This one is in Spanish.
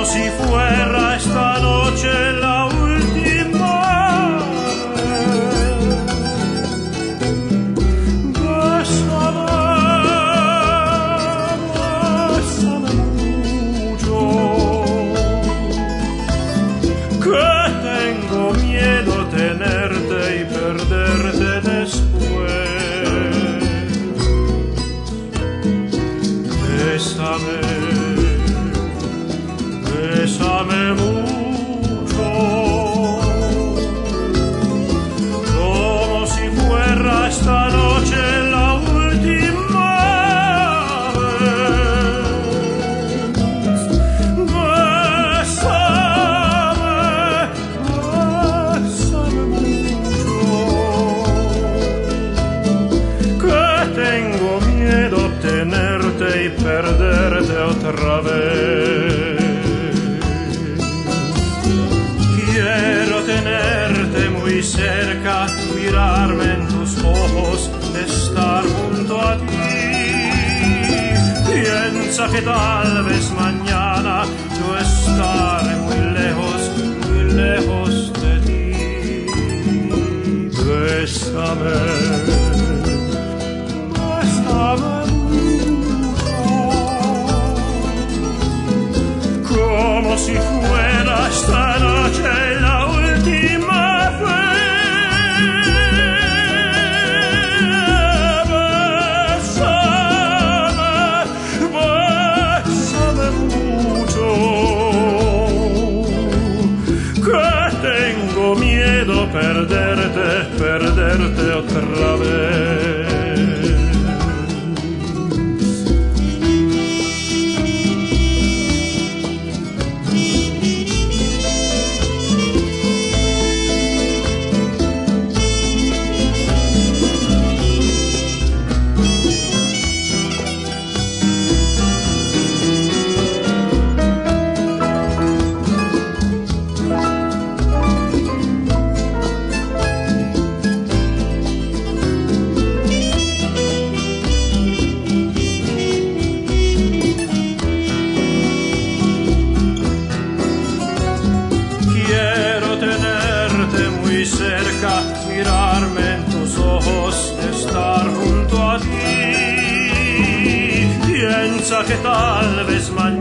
si fuera esta noche la última vez. Bésame, mucho, que tengo miedo tenerte y perderte después. Bésame, bésame mucho, como si fuera esta noche la última vez. Bésame, bésame mucho, que tengo miedo tenerte y perderte otra vez. Quiero tenerte muy cerca, mirarme en tus ojos, estar junto a ti. Piensa que tal vez mañana yo estaré muy lejos de ti. Bésame, bésame mucho, como si fuera esta noche la última vez. Bésame, bésame mucho, que tengo miedo perderte otra vez. Cerca, mirarme en tus ojos, estar junto a ti. Piensa que tal vez mañana